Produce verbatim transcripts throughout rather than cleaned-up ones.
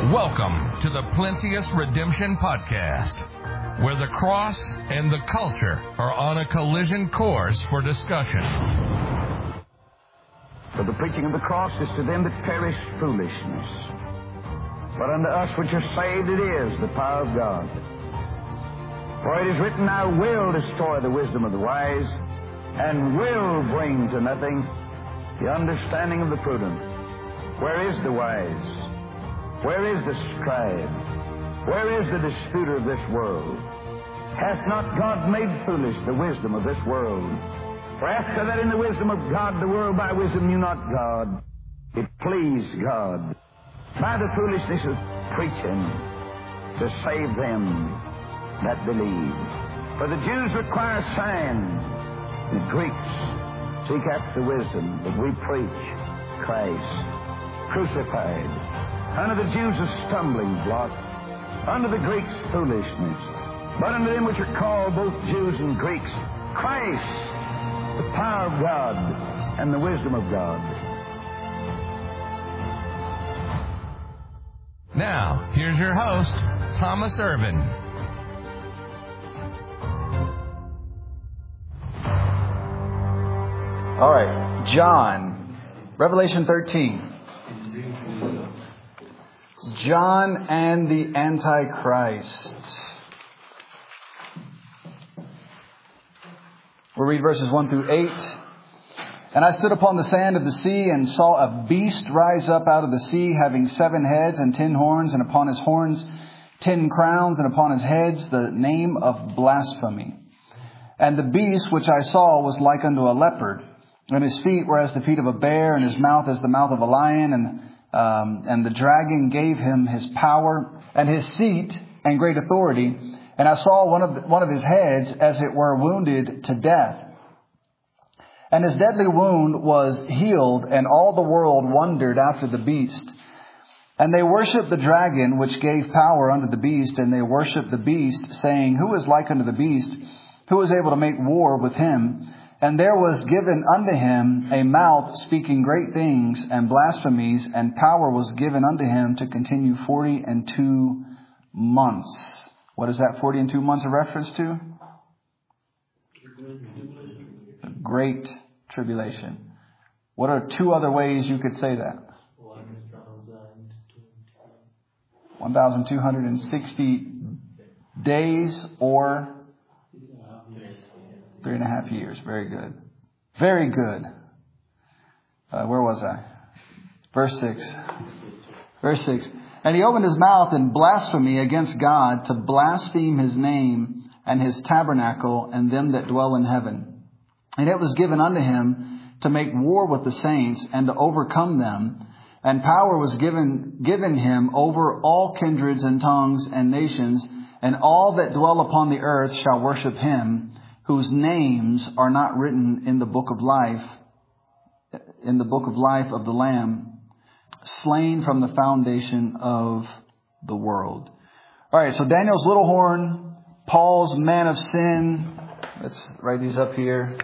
Welcome to the Plenteous Redemption Podcast, where the cross and the culture are on a collision course for discussion. For the preaching of the cross is to them that perish foolishness, but unto us which are saved it is the power of God. For it is written, I will destroy the wisdom of the wise, and will bring to nothing the understanding of the prudent. Where is the wise? Where is the scribe? Where is the disputer of this world? Hath not God made foolish the wisdom of this world? For after that in the wisdom of God, the world by wisdom knew not God. It pleased God by the foolishness of preaching to save them that believe. For the Jews require a sign, the Greeks seek after wisdom, but we preach Christ crucified. Unto the Jews a stumbling block, unto the Greeks foolishness, but unto them which are called both Jews and Greeks, Christ, the power of God and the wisdom of God. Now, here's your host, Thomas Irvin. All right, John, Revelation thirteen. John and the Antichrist. We'll read verses one through eight. And I stood upon the sand of the sea and saw a beast rise up out of the sea, having seven heads and ten horns, and upon his horns ten crowns, and upon his heads the name of blasphemy. And the beast which I saw was like unto a leopard, and his feet were as the feet of a bear, and his mouth as the mouth of a lion, and Um, and the dragon gave him his power and his seat and great authority. And I saw one of the, one of his heads as it were wounded to death. And his deadly wound was healed, and all the world wondered after the beast. And they worshipped the dragon, which gave power unto the beast, and they worshipped the beast, saying, Who is like unto the beast? Who is able to make war with him? And there was given unto him a mouth speaking great things and blasphemies, and power was given unto him to continue forty and two months. What is that forty and two months a reference to? The Great Tribulation. What are two other ways you could say that? one thousand two hundred sixty days or Three and a half years. Very good. Very good. Uh, where was I? Verse six. Verse six. And he opened his mouth in blasphemy against God, to blaspheme his name and his tabernacle and them that dwell in heaven. And it was given unto him to make war with the saints and to overcome them. And power was given, given him over all kindreds and tongues and nations. And all that dwell upon the earth shall worship him, whose names are not written in the book of life, in the book of life of the Lamb, slain from the foundation of the world. All right, so Daniel's little horn, Paul's man of sin. Let's write these up here.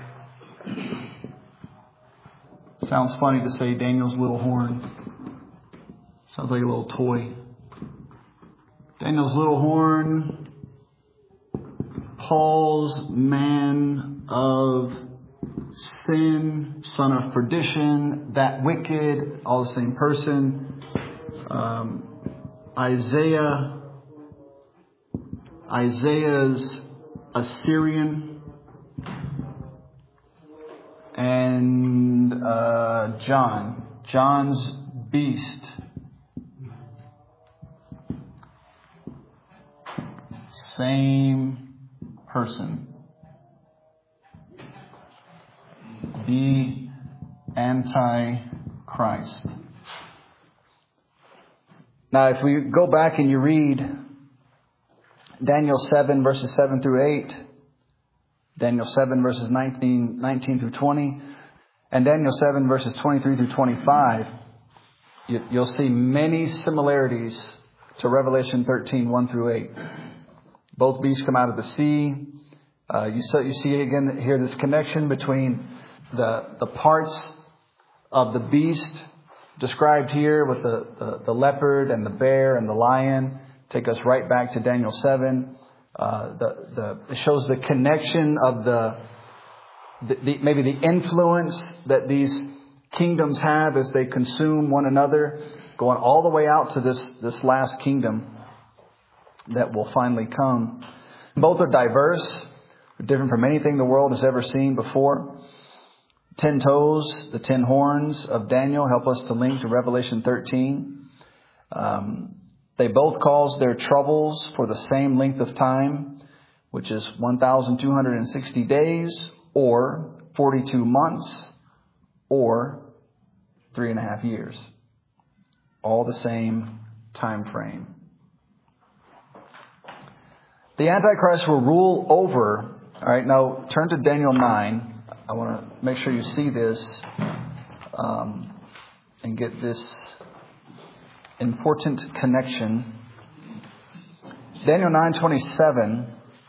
Sounds funny to say Daniel's little horn. Sounds like a little toy. Daniel's little horn, Paul's man of sin, son of perdition, that wicked, all the same person. Um, Isaiah, Isaiah's Assyrian, and uh, John, John's beast. Same person. The Antichrist. Now, if we go back and you read Daniel seven, verses seven through eight, Daniel seven, verses nineteen, nineteen through twenty, and Daniel seven, verses twenty-three through twenty-five, you, you'll see many similarities to Revelation thirteen, one through eight. Both beasts come out of the sea. Uh, you, so, you see again here this connection between the, the parts of the beast described here with the, the, the leopard and the bear and the lion take us right back to Daniel seven. Uh, the, the, it shows the connection of the, the, the maybe the influence that these kingdoms have as they consume one another, going all the way out to this, this last kingdom that will finally come. Both are diverse, different from anything the world has ever seen before. Ten toes, the ten horns of Daniel help us to link to Revelation thirteen. Um, they both cause their troubles for the same length of time, which is one thousand two hundred sixty days or forty-two months or three and a half years. All the same time frame. The Antichrist will rule over. All right, now turn to Daniel nine. I want to make sure you see this um, and get this important connection. Daniel nine twenty-seven.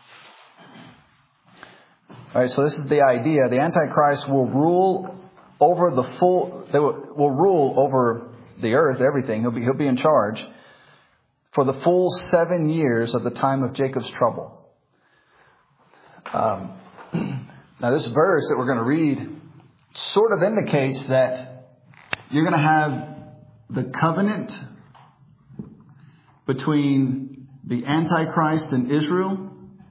All right, so this is the idea. The Antichrist will rule over the full. They will, will rule over the earth, everything. He'll be he'll be in charge for the full seven years of the time of Jacob's trouble. Um, now, this verse that we're going to read sort of indicates that you're going to have the covenant between the Antichrist and Israel.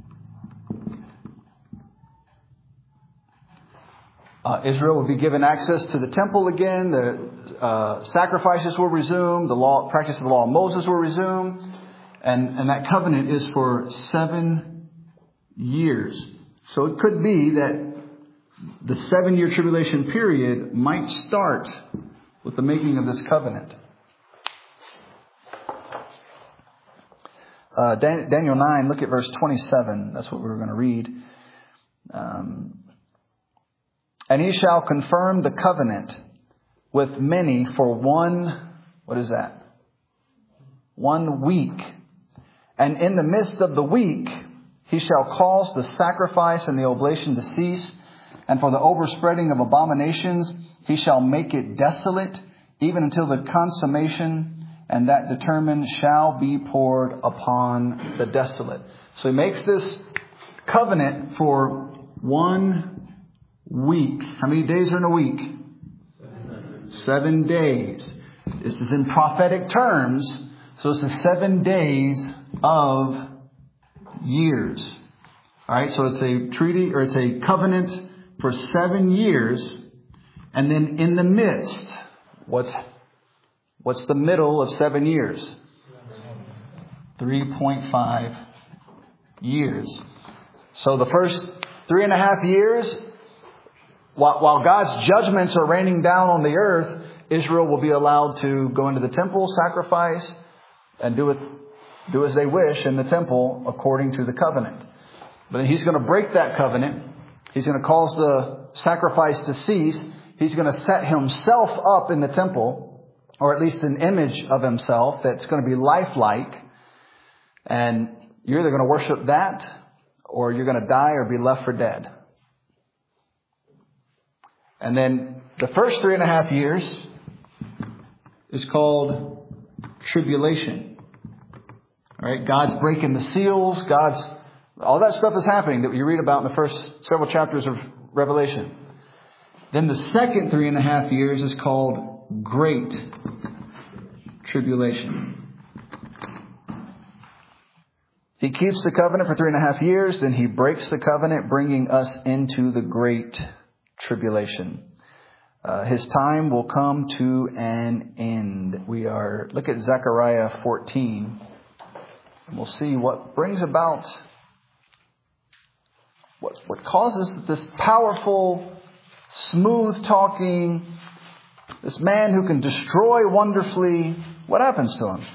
Uh, Israel will be given access to the temple again. The uh, sacrifices will resume. The law, practice of the law of Moses will resume. And, and that covenant is for seven years. So it could be that the seven-year tribulation period might start with the making of this covenant. Uh, Dan- Daniel nine, look at verse twenty-seven. That's what we were going to read. Um, and he shall confirm the covenant with many for one, what is that? One week. And in the midst of the week, he shall cause the sacrifice and the oblation to cease. And for the overspreading of abominations, he shall make it desolate, even until the consummation, and that determined shall be poured upon the desolate. So he makes this covenant for one week. How many days are in a week? Seven, seven days. This is in prophetic terms. So it's the seven days of years. All right, so it's a treaty or it's a covenant for seven years. And then in the midst, what's what's the middle of seven years? three point five years. So the first three and a half years, while, while God's judgments are raining down on the earth, Israel will be allowed to go into the temple, sacrifice, and do it, do as they wish in the temple according to the covenant. But then he's going to break that covenant. He's going to cause the sacrifice to cease. He's going to set himself up in the temple, or at least an image of himself that's going to be lifelike. And you're either going to worship that, or you're going to die or be left for dead. And then the first three and a half years is called tribulation. All right, God's breaking the seals. God's all that stuff is happening that you read about in the first several chapters of Revelation. Then the second three and a half years is called Great Tribulation. He keeps the covenant for three and a half years. Then he breaks the covenant, bringing us into the Great Tribulation. Uh, his time will come to an end. We are, look at Zechariah fourteen. And we'll see what brings about, what, what causes this powerful, smooth talking, this man who can destroy wonderfully, what happens to him?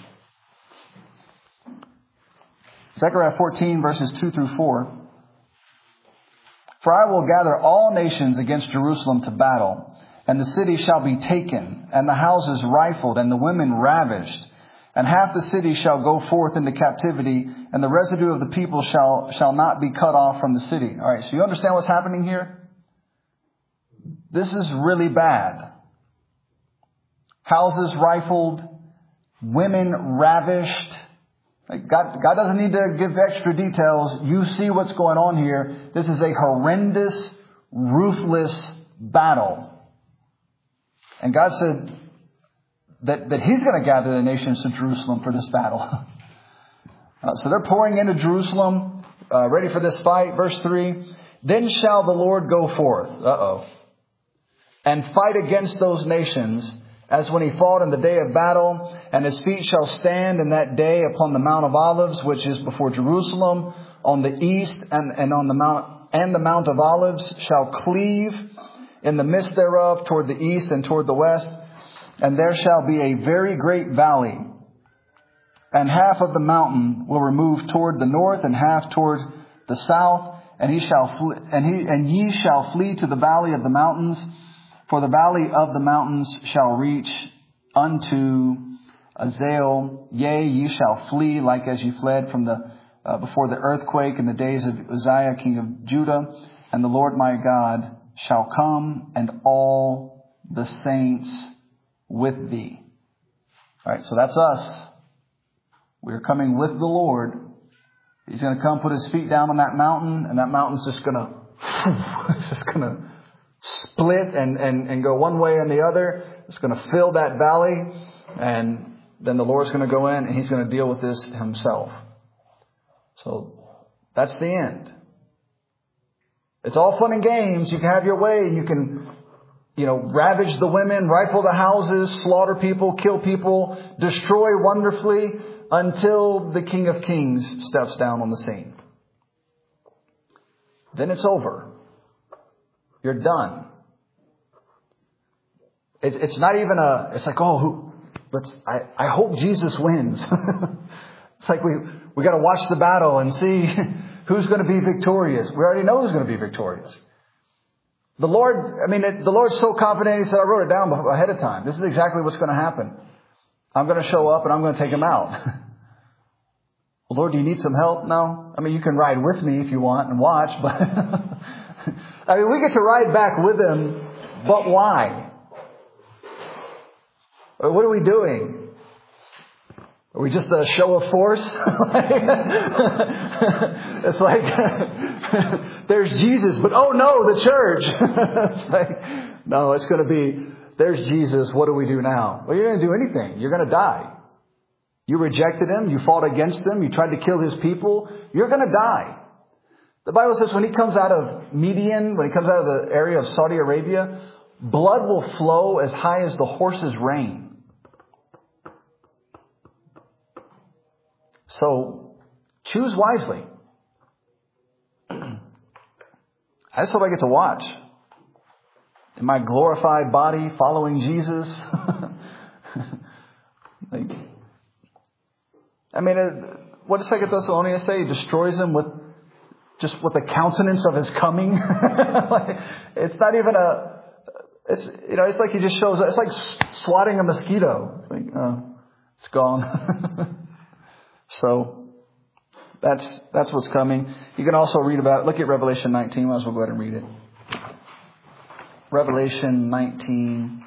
Zechariah fourteen verses two through four. For I will gather all nations against Jerusalem to battle, and the city shall be taken, and the houses rifled, and the women ravished. And half the city shall go forth into captivity, and the residue of the people shall, shall not be cut off from the city. All right, so you understand what's happening here? This is really bad. houses rifled, women ravished. Like God, God doesn't need to give extra details. You see what's going on here. This is a horrendous, ruthless battle. And God said that, that He's going to gather the nations to Jerusalem for this battle. uh, so they're pouring into Jerusalem, uh, ready for this fight. Verse three. Then shall the Lord go forth. Uh-oh. And fight against those nations, as when he fought in the day of battle, and his feet shall stand in that day upon the Mount of Olives, which is before Jerusalem, on the east, and, and on the Mount, and the Mount of Olives shall cleave in the midst thereof toward the east and toward the west, and there shall be a very great valley, and half of the mountain will remove toward the north, and half toward the south, and he shall flee, and he and ye shall flee to the valley of the mountains. For the valley of the mountains shall reach unto Azael. Yea, ye shall flee like as ye fled from the uh, before the earthquake in the days of Uzziah, king of Judah. And the Lord my God shall come, and all the saints with thee. All right, so that's us. We are coming with the Lord. He's going to come put his feet down on that mountain, and that mountain's just going to, it's just going to split and, and, and go one way and the other. It's going to fill that valley, and then the Lord's going to go in and He's going to deal with this Himself. So that's the end. It's all fun and games. You can have your way. You can, you know, ravage the women, rifle the houses, slaughter people, kill people, destroy wonderfully until the King of Kings steps down on the scene. Then it's over. You're done. It's, it's not even a, it's like, oh, who, let's, I, I hope Jesus wins. It's like we, we got to watch the battle and see who's going to be victorious. We already know who's going to be victorious. The Lord, I mean, it, the Lord's so confident. He said, I wrote it down ahead of time. This is exactly what's going to happen. I'm going to show up and I'm going to take him out. Well, Lord, do you need some help? No. I mean, you can ride with me if you want and watch, but I mean, we get to ride back with him, but why? What are we doing? Are we just a show of force? It's like, there's Jesus, but oh no, the church. It's like, no, it's going to be, there's Jesus, what do we do now? Well, you're going to do anything. You're going to die. You rejected him. You fought against him. You tried to kill his people. You're going to die. The Bible says when he comes out of Midian, when he comes out of the area of Saudi Arabia, blood will flow as high as the horse's rein. So choose wisely. I just hope I get to watch in my glorified body following Jesus. Like, I mean, what does Second Thessalonians say? He destroys them with just with the countenance of his coming. Like, it's not even a, it's, you know, it's like he just shows up. It's like swatting a mosquito. It's, like, uh, it's gone. So that's, that's what's coming. You can also read about it. Look at Revelation nineteen. Might as well go ahead and read it. Revelation nineteen.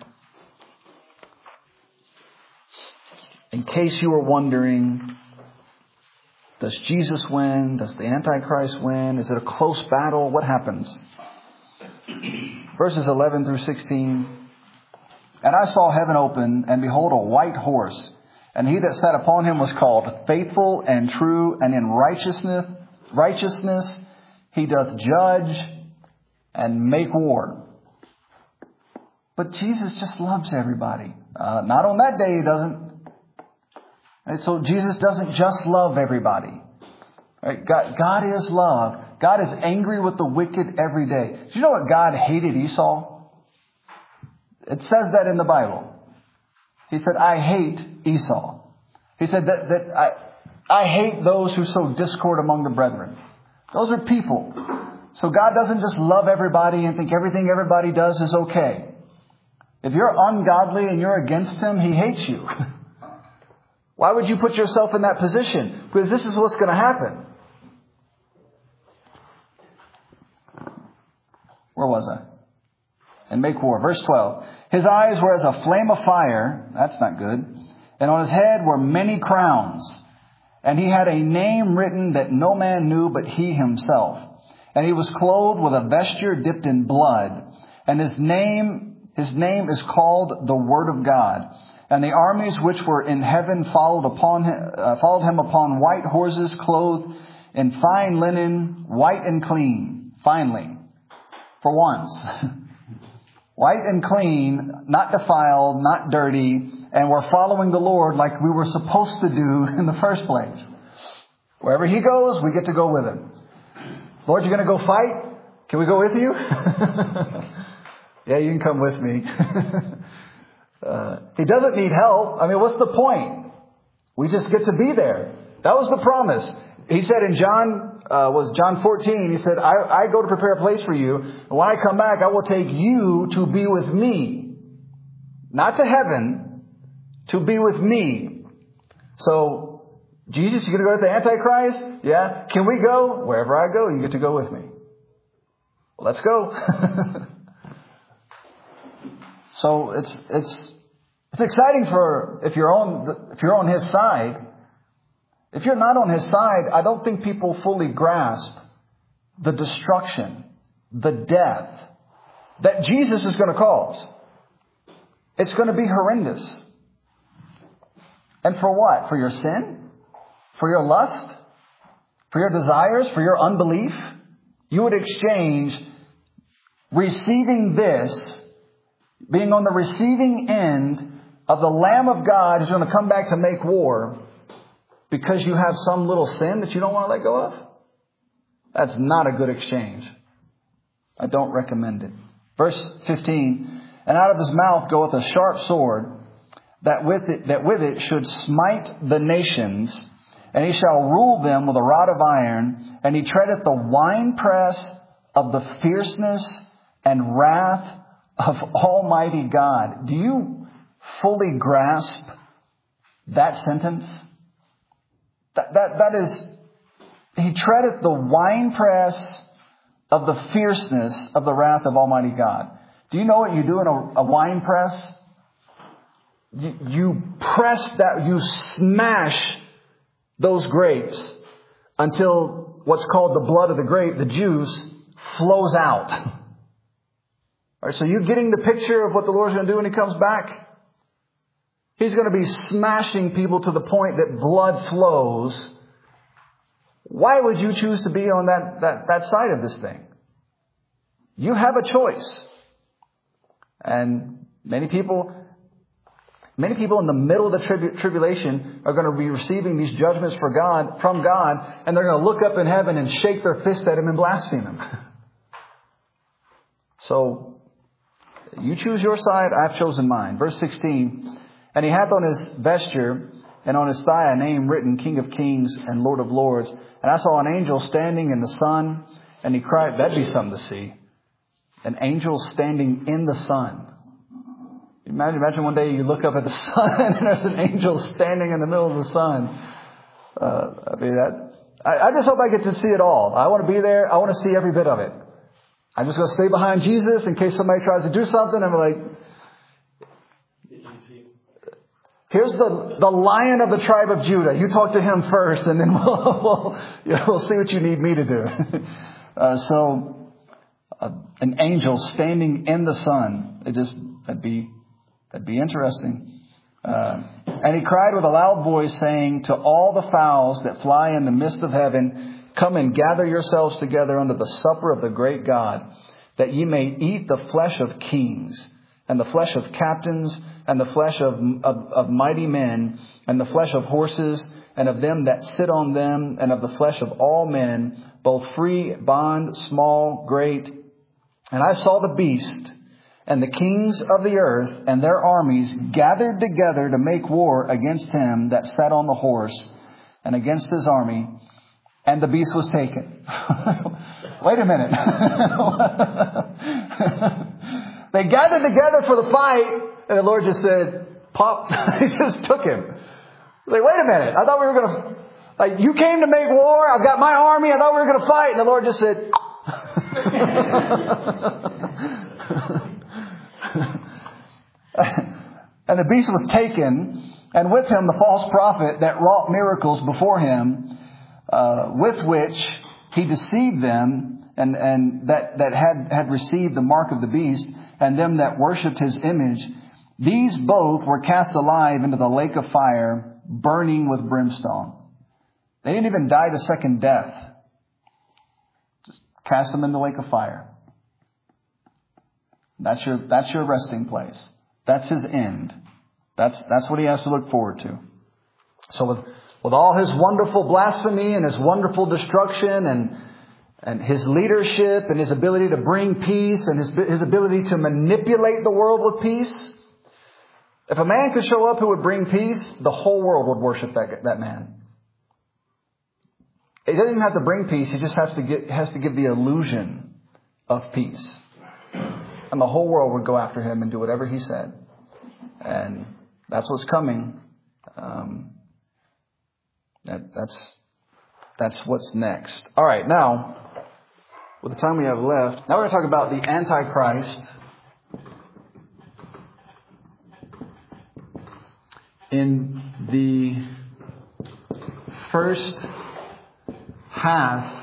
In case you were wondering, does Jesus win? Does the Antichrist win? Is it a close battle? What happens? Verses eleven through sixteen. And I saw heaven open, and behold, a white horse. And he that sat upon him was called Faithful and True, and in righteousness, righteousness he doth judge and make war. But Jesus just loves everybody. Uh, not on that day he doesn't. And so Jesus doesn't just love everybody. Right? God, God is love. God is angry with the wicked every day. Do you know what God hated Esau? It says that in the Bible. He said, I hate Esau. He said that, that I, I hate those who sow discord among the brethren. Those are people. So God doesn't just love everybody and think everything everybody does is okay. If you're ungodly and you're against him, he hates you. Why would you put yourself in that position? Because this is what's going to happen. Where was I? and make war. Verse twelve. His eyes were as a flame of fire. That's not good. And on his head were many crowns. And he had a name written that no man knew but he himself. And he was clothed with a vesture dipped in blood. And his name, his name is called the Word of God. And the armies which were in heaven followed upon him, uh, followed him upon white horses, clothed in fine linen, white and clean. Finally, for once, white and clean, not defiled, not dirty, and we're following the Lord like we were supposed to do in the first place. Wherever He goes, we get to go with Him. Lord, you're going to go fight? Can we go with you? Yeah, you can come with me. uh, he doesn't need help. I mean, what's the point? We just get to be there. That was the promise. He said in John, uh, was John fourteen, He said, I, I go to prepare a place for you. And when I come back, I will take you to be with me. Not to heaven, to be with me. So, Jesus, you're going to go with the Antichrist? Yeah. Can we go? Wherever I go, you get to go with me. Well, let's go. So it's it's it's exciting for if you're on if you're on His side. If you're not on His side, I don't think people fully grasp the destruction, the death that Jesus is going to cause. It's going to be horrendous. And for what? For your sin? For your lust? For your desires? For your unbelief? You would exchange receiving this, being on the receiving end of the Lamb of God who's going to come back to make war, because you have some little sin that you don't want to let go of? That's not a good exchange. I don't recommend it. Verse fifteen, and out of his mouth goeth a sharp sword, that with it, that with it should smite the nations, and he shall rule them with a rod of iron, and he treadeth the winepress of the fierceness and wrath of Almighty God. Do you fully grasp that sentence? That, that, that is, he treadeth the winepress of the fierceness of the wrath of Almighty God. Do you know what you do in a, a wine press? You, you press that, you smash those grapes until what's called the blood of the grape, the juice, flows out. All right, so you getting the picture of what the Lord's going to do when He comes back? He's going to be smashing people to the point that blood flows. Why would you choose to be on that, that, that side of this thing? You have a choice. And many people, many people in the middle of the tribu- tribulation are going to be receiving these judgments for God, from God, and they're going to look up in heaven and shake their fist at Him and blaspheme Him. So, you choose your side, I've chosen mine. Verse sixteen, and he hath on his vesture and on his thigh a name written, King of Kings and Lord of Lords. And I saw an angel standing in the sun, and he cried, that'd be something to see. An angel standing in the sun. Imagine, imagine one day you look up at the sun and there's an angel standing in the middle of the sun. Uh, I mean, that, I, I just hope I get to see it all. I want to be there. I want to see every bit of it. I'm just going to stay behind Jesus in case somebody tries to do something. I'm like, here's the, the Lion of the tribe of Judah. You talk to Him first, and then we'll, we'll, you know, we'll see what you need me to do. uh, so, uh, an angel standing in the sun. It just, that'd be, that'd be interesting. Uh, and he cried with a loud voice, saying, to all the fowls that fly in the midst of heaven, come and gather yourselves together unto the supper of the great God, that ye may eat the flesh of kings, and the flesh of captains, and the flesh of, of, of mighty men, and the flesh of horses, and of them that sit on them, and of the flesh of all men, both free, bond, small, great. And I saw the beast, and the kings of the earth, and their armies gathered together to make war against him that sat on the horse, and against his army. And the beast was taken. Wait a minute. They gathered together for the fight, and the Lord just said, pop. He just took him. Like, wait a minute. I thought we were going to, like, you came to make war. I've got my army. I thought we were going to fight. And the Lord just said, And the beast was taken, and with him the false prophet that wrought miracles before him, uh, with which he deceived them, and, and that, that had, had received the mark of the beast, and them that worshipped his image. These both were cast alive into the lake of fire, burning with brimstone. They didn't even die the second death. Just cast them in the lake of fire. That's your, that's your resting place. That's his end. That's, that's what he has to look forward to. So with, with all his wonderful blasphemy and his wonderful destruction and, and his leadership and his ability to bring peace and his, his ability to manipulate the world with peace, if a man could show up who would bring peace, the whole world would worship that, that man. He doesn't even have to bring peace. He just has to get, has to give the illusion of peace. And the whole world would go after him and do whatever he said. And that's what's coming. Um, that, that's, that's what's next. All right. Now, with the time we have left, now we're going to talk about the Antichrist in the first half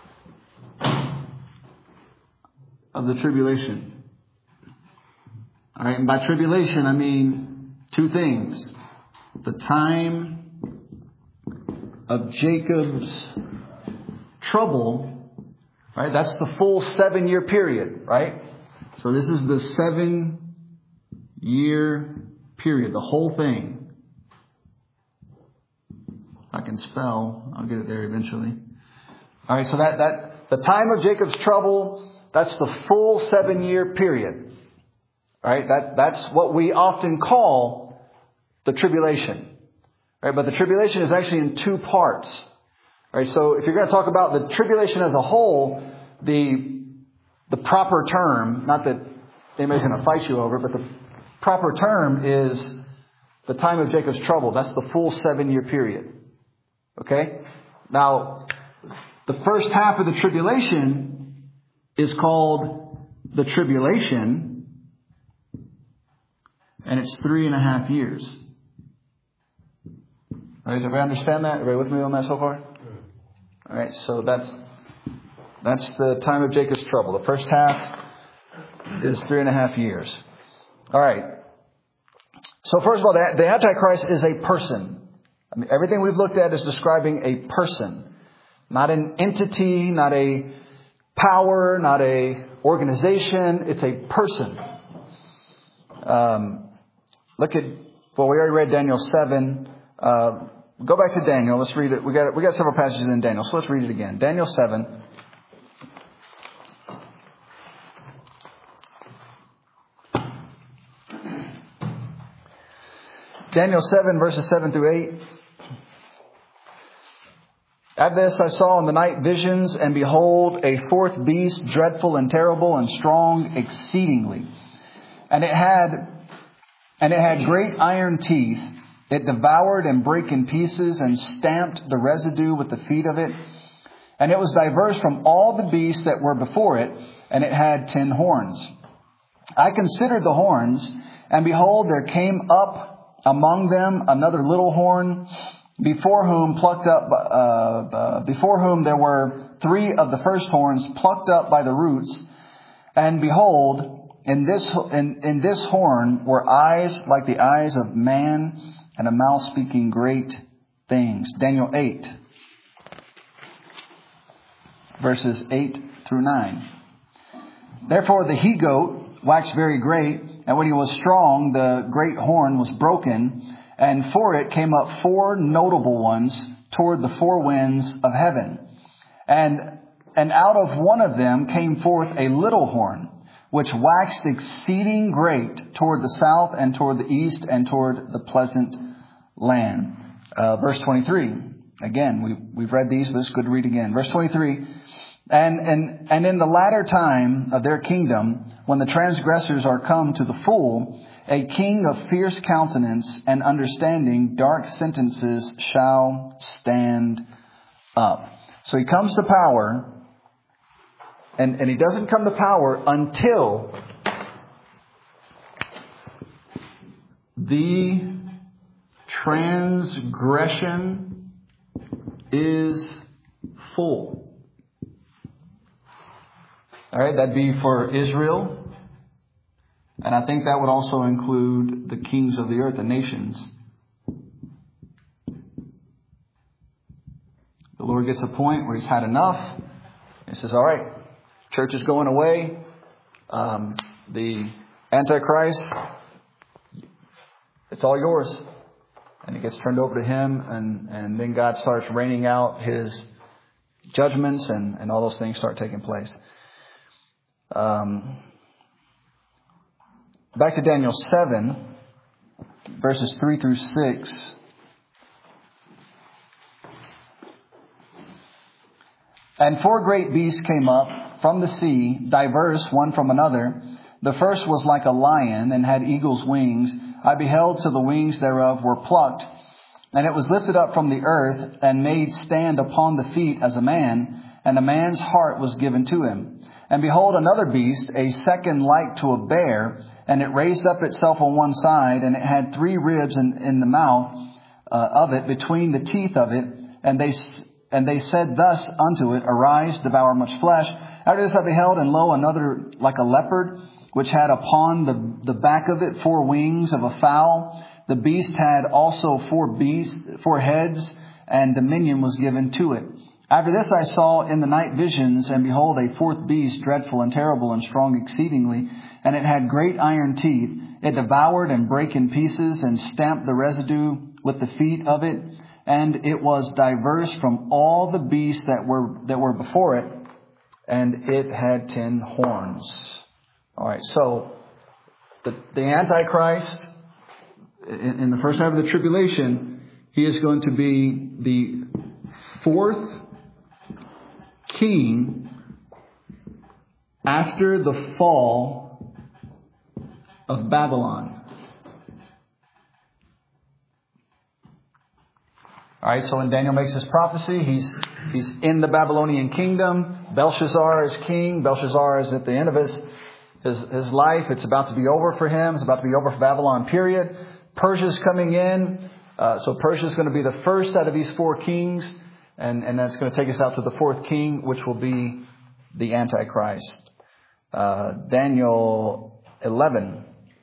of the tribulation. All right, and by tribulation I mean two things. The time of Jacob's trouble, right? That's the full seven year period, right? So this is the seven year period, the whole thing. If I can spell, I'll get it there eventually. All right, so that, that the time of Jacob's trouble, that's the full seven year period. All right, that, that's what we often call the tribulation. All right, but the tribulation is actually in two parts. All right, so if you're going to talk about the tribulation as a whole, the the proper term, not that anybody's going to fight you over, but the proper term is the time of Jacob's trouble. That's the full seven year period. Okay? Now, the first half of the tribulation is called the tribulation. And it's three and a half years. All right, does everybody understand that? Everybody with me on that so far? All right, so that's that's the time of Jacob's trouble. The first half is three and a half years. All right. So first of all, the, the Antichrist is a person. I mean, everything we've looked at is describing a person, not an entity, not a power, not a organization. It's a person. Um, Look at, well, we already read Daniel seven. Uh, go back to Daniel. Let's read it. We got we got several passages in Daniel, so let's read it again. Daniel seven. Daniel seven, verses seven through eight. At this I saw in the night visions, and behold, a fourth beast, dreadful and terrible and strong exceedingly. And it had And it had great iron teeth. It devoured and brake in pieces and stamped the residue with the feet of it. And it was diverse from all the beasts that were before it, and it had ten horns. I considered the horns, and behold, there came up among them another little horn, before whom plucked up, uh, uh, before whom there were three of the first horns plucked up by the roots. And behold, In this, in, in this horn were eyes like the eyes of man, and a mouth speaking great things. Daniel eight, verses eight through nine. Therefore the he-goat waxed very great, and when he was strong, the great horn was broken, and for it came up four notable ones toward the four winds of heaven. And, and out of one of them came forth a little horn, which waxed exceeding great toward the south and toward the east and toward the pleasant land. Uh, verse twenty-three. Again, we, we've read these, but it's good to read again. Verse twenty-three. And, and, and in the latter time of their kingdom, when the transgressors are come to the full, a king of fierce countenance and understanding dark sentences shall stand up. So he comes to power. And, and he doesn't come to power until the transgression is full. All right, that'd be for Israel. And I think that would also include the kings of the earth, the nations. The Lord gets a point where He's had enough. He says, all right, church is going away. Um, the Antichrist, it's all yours. And it gets turned over to Him. And, and then God starts raining out His judgments, and, and all those things start taking place. Um, back to Daniel seven, verses three through six. And four great beasts came up from the sea, diverse one from another. The first was like a lion, and had eagle's wings. I beheld till the wings thereof were plucked. And it was lifted up from the earth, and made stand upon the feet as a man. And a man's heart was given to him. And behold, another beast, a second like to a bear. And it raised up itself on one side, and it had three ribs in, in the mouth uh, of it, between the teeth of it. And they and they said thus unto it, Arise, devour much flesh. After this I beheld, and lo, another like a leopard, which had upon the, the back of it four wings of a fowl. The beast had also four beasts, four heads, and dominion was given to it. After this I saw in the night visions, and behold, a fourth beast, dreadful and terrible and strong exceedingly. And it had great iron teeth. It devoured and brake in pieces, and stamped the residue with the feet of it. And it was diverse from all the beasts that were that were before it. And it had ten horns. All right, so the, the Antichrist, in, in the first half of the tribulation, he is going to be the fourth king after the fall of Babylon. All right, so when Daniel makes his prophecy, he's he's in the Babylonian kingdom. Belshazzar is king. Belshazzar is at the end of his his, his life. It's about to be over for him. It's about to be over for Babylon, period. Persia's coming in. Uh, so Persia's going to be the first out of these four kings. And, and that's going to take us out to the fourth king, which will be the Antichrist. Uh, Daniel eleven.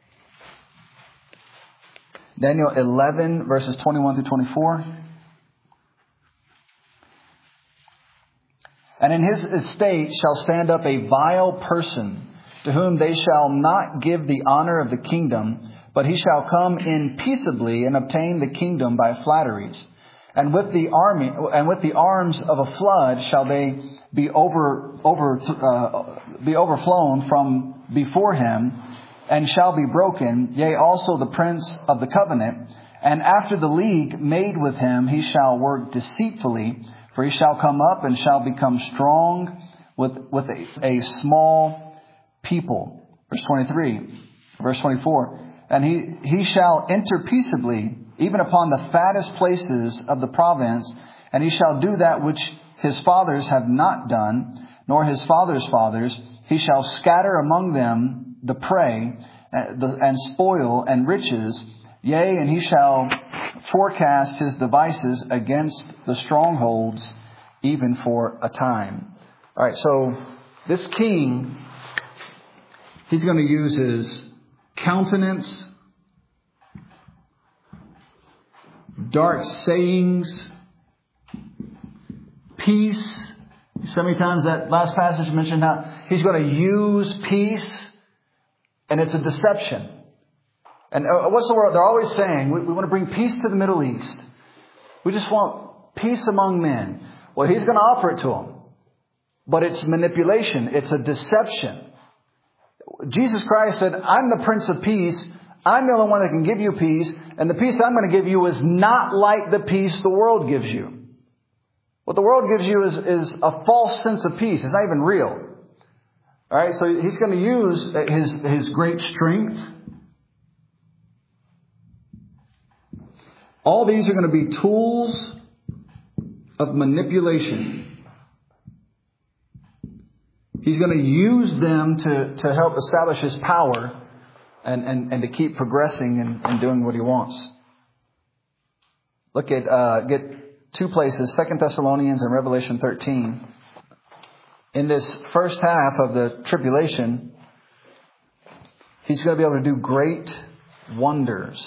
Daniel eleven, verses twenty-one through twenty-four. And in his estate shall stand up a vile person, to whom they shall not give the honor of the kingdom, but he shall come in peaceably and obtain the kingdom by flatteries. And with the army and with the arms of a flood shall they be over over uh, be overflown from before him, and shall be broken. Yea, also the prince of the covenant. And after the league made with him, he shall work deceitfully. For he shall come up and shall become strong with with a, a small people. Verse twenty-three, verse twenty-four. And he he shall enter peaceably, even upon the fattest places of the province, and he shall do that which his fathers have not done, nor his fathers' fathers. He shall scatter among them the prey, and spoil and riches. Yea, and he shall forecast his devices against the strongholds, even for a time. All right, so this king, he's going to use his countenance, dark sayings, peace. So many times that last passage mentioned how he's going to use peace, and it's a deception. And what's the word? They're always saying, we, we want to bring peace to the Middle East. We just want peace among men. Well, he's going to offer it to them. But it's manipulation. It's a deception. Jesus Christ said, I'm the Prince of Peace. I'm the only one that can give you peace. And the peace I'm going to give you is not like the peace the world gives you. What the world gives you is, is a false sense of peace. It's not even real. All right, so he's going to use his, his great strength. All these are going to be tools of manipulation. He's going to use them to, to help establish his power and, and, and to keep progressing and, and doing what he wants. Look at, uh, get two places, Second Thessalonians and Revelation thirteen. In this first half of the tribulation, he's going to be able to do great wonders,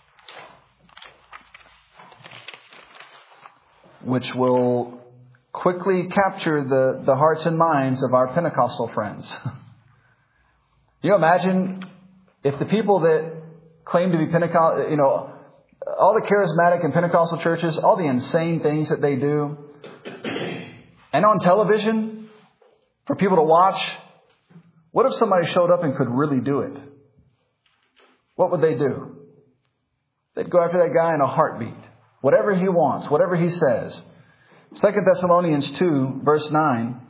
which will quickly capture the, the hearts and minds of our Pentecostal friends. You imagine if the people that claim to be Pentecostal, you know, all the charismatic and Pentecostal churches, all the insane things that they do, and on television, for people to watch, what if somebody showed up and could really do it? What would they do? They'd go after that guy in a heartbeat. Whatever he wants, whatever he says. Second Thessalonians two, verse nine.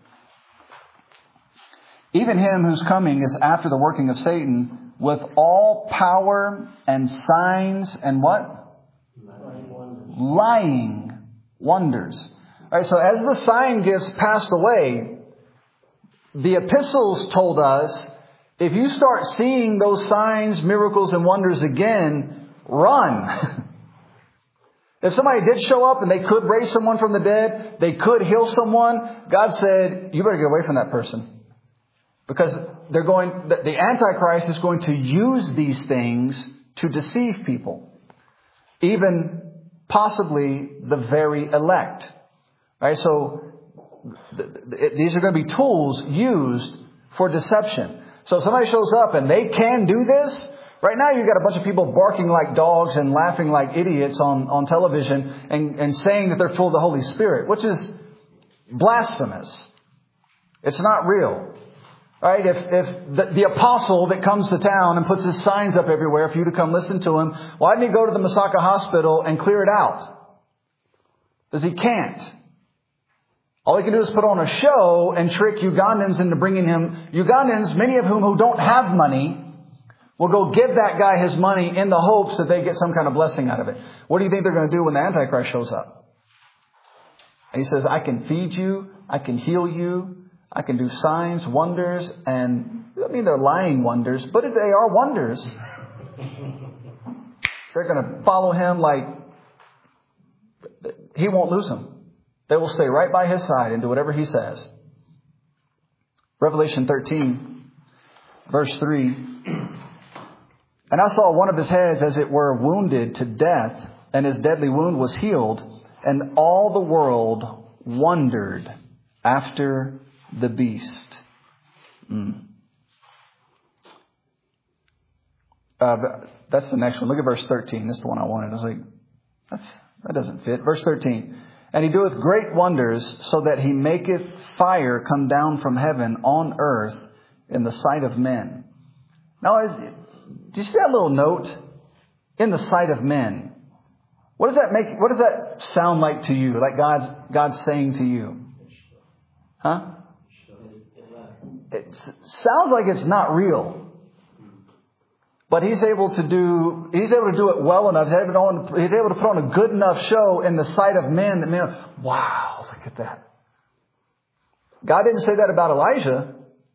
Even him whose coming is after the working of Satan, with all power and signs and what? Lying wonders. Lying wonders. All right, so as the sign gifts passed away, the epistles told us, if you start seeing those signs, miracles, and wonders again, run. If somebody did show up and they could raise someone from the dead, they could heal someone, God said, you better get away from that person. Because they're going, the Antichrist is going to use these things to deceive people. Even possibly the very elect. All right, so these are going to be tools used for deception. So if somebody shows up and they can do this, right now you've got a bunch of people barking like dogs and laughing like idiots on, on television and, and saying that they're full of the Holy Spirit, which is blasphemous. It's not real. Right? If, if the, the apostle that comes to town and puts his signs up everywhere for you to come listen to him, why didn't he go to the Masaka hospital and clear it out? Because he can't. All he can do is put on a show and trick Ugandans into bringing him. Ugandans, many of whom who don't have money, will go give that guy his money in the hopes that they get some kind of blessing out of it. What do you think they're going to do when the Antichrist shows up? And he says, I can feed you, I can heal you, I can do signs, wonders, and I mean they're lying wonders, but they are wonders. They're going to follow him like he won't lose them. They will stay right by his side and do whatever he says. Revelation thirteen, verse three. And I saw one of his heads as it were wounded to death, and his deadly wound was healed, and all the world wondered after the beast. Mm. Uh, that's the next one. Look at verse thirteen. That's the one I wanted. I was like, that's, that doesn't fit. Verse thirteen. And he doeth great wonders, so that he maketh fire come down from heaven on earth in the sight of men. Now, is, do you see that little note? In the sight of men. What does that make? What does that sound like to you? Like God's God's saying to you? Huh? It sounds like it's not real. But he's able to do, he's able to do it well enough. He's able to, he's able to put on a good enough show in the sight of men that men, wow, look at that. God didn't say that about Elijah.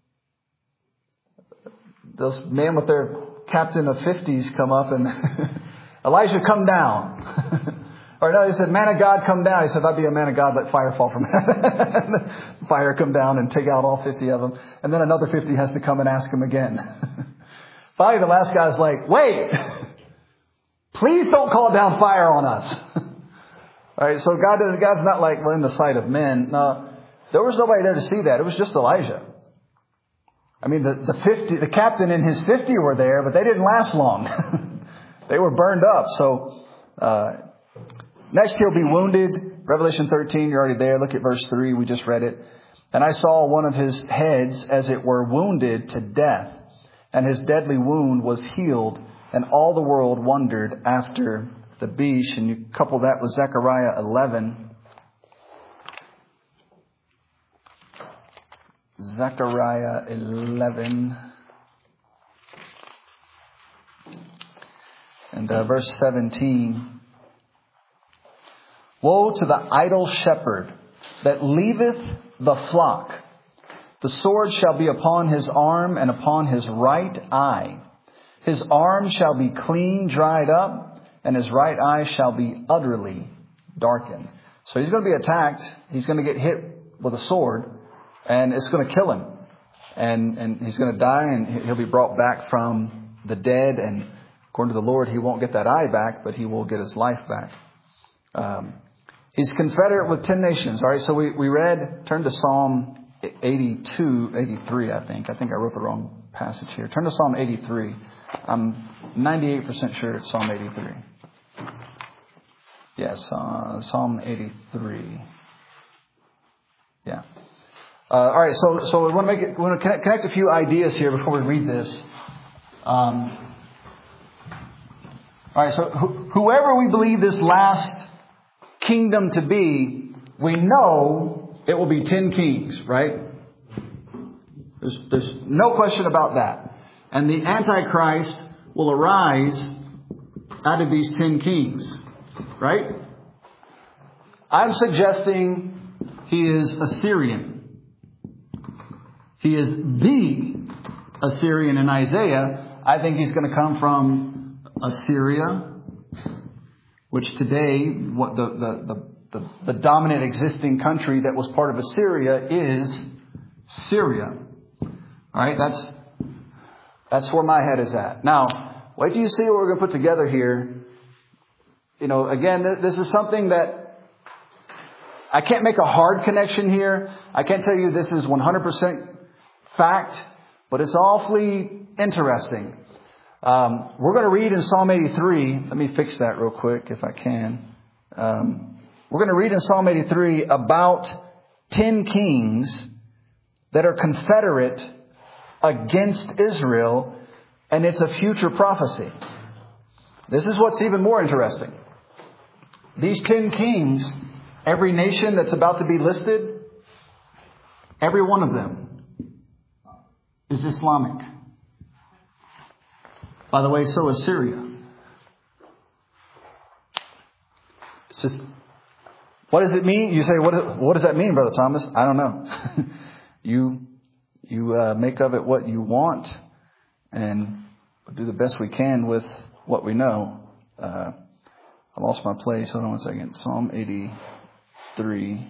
Those men with their captain of fifties come up and Elijah, come down. Or no, he said, man of God, come down. He said, if I be a man of God, let fire fall from heaven. Fire come down and take out all fifty of them. And then another fifty has to come and ask him again. Finally, the last guy's like, wait, please don't call down fire on us. All right, so God does, God's not like, well, in the sight of men. No, there was nobody there to see that. It was just Elijah. I mean, the, the fifty, the captain and his fifty were there, but they didn't last long. They were burned up. So, uh, next he'll be wounded. Revelation thirteen, you're already there. Look at verse three. We just read it. And I saw one of his heads, as it were, wounded to death. And his deadly wound was healed, and all the world wondered after the beast. And you couple that with Zechariah eleven. Zechariah eleven. And uh, verse seventeen. Woe to the idle shepherd that leaveth the flock. The sword shall be upon his arm and upon his right eye. His arm shall be clean dried up, and his right eye shall be utterly darkened. So he's going to be attacked. He's going to get hit with a sword, and it's going to kill him. And, and he's going to die, and he'll be brought back from the dead. And according to the Lord, he won't get that eye back, but he will get his life back. Um, he's confederate with ten nations. All right, so we, we read, turn to Psalm eighty-two, eighty-three, I think. I think I wrote the wrong passage here. Turn to Psalm eighty-three. I'm ninety-eight percent sure it's Psalm eighty-three. Yes, uh, Psalm eighty-three. Yeah. Uh, all right, so so we want to make it. We want to connect, connect a few ideas here before we read this. Um, all right, so wh- whoever we believe this last kingdom to be, we know it will be ten kings, right? There's there's no question about that. And the Antichrist will arise out of these ten kings, right? I'm suggesting he is Assyrian. He is the Assyrian in Isaiah. I think he's going to come from Assyria, which today, what the, the, the, the, the dominant existing country that was part of Assyria is Syria. All right, that's that's where my head is at. Now, wait till you see what we're going to put together here. You know, again, this is something that I can't make a hard connection here. I can't tell you this is one hundred percent fact, but it's awfully interesting. Um, we're going to read in Psalm eighty-three. Let me fix that real quick if I can. Um, we're going to read in Psalm eighty-three about ten kings that are confederate against Israel, and it's a future prophecy. This is what's even more interesting. These ten kings, every nation that's about to be listed, every one of them is Islamic. By the way, so is Syria. It's just, what does it mean? You say, what, what does that mean, Brother Thomas? I don't know. you you uh, make of it what you want, and we'll do the best we can with what we know. Uh, I lost my place. Hold on one second. Psalm eighty-three.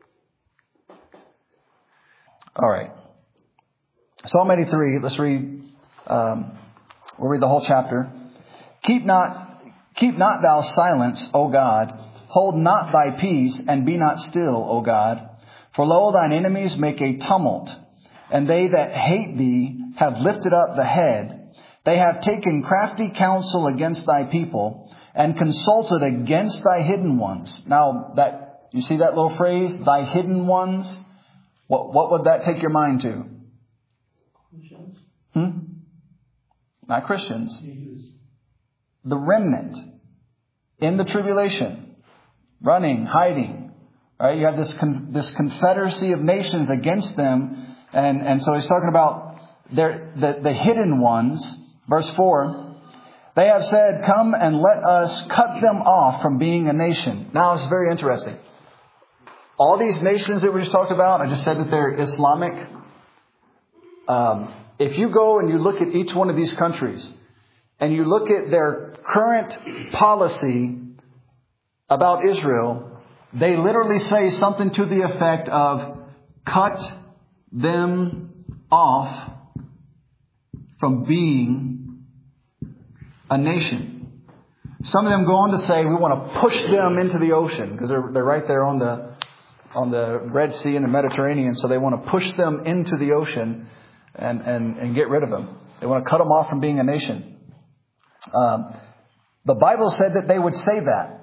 All right. Psalm eighty-three. Let's read. Um, we'll read the whole chapter. Keep not, keep not thou silence, O God. Hold not thy peace, and be not still, O God. For lo, thine enemies make a tumult, and they that hate thee have lifted up the head. They have taken crafty counsel against thy people, and consulted against thy hidden ones. Now, that you see that little phrase, thy hidden ones? What, what would that take your mind to? Christians. Hmm? Not Christians. The remnant in the tribulation, running, hiding. Right? You have this con- this confederacy of nations against them, and and so he's talking about their the, the hidden ones. Verse four. They have said, "Come and let us cut them off from being a nation." Now it's very interesting. All these nations that we just talked about, I just said that they're Islamic. Um, if you go and you look at each one of these countries, and you look at their current policy about Israel, they literally say something to the effect of, cut them off from being a nation. Some of them go on to say, we want to push them into the ocean, because they're, they're right there on the, on the Red Sea and the Mediterranean. So they want to push them into the ocean and, and, and get rid of them. They want to cut them off from being a nation. Um, the Bible said that they would say that.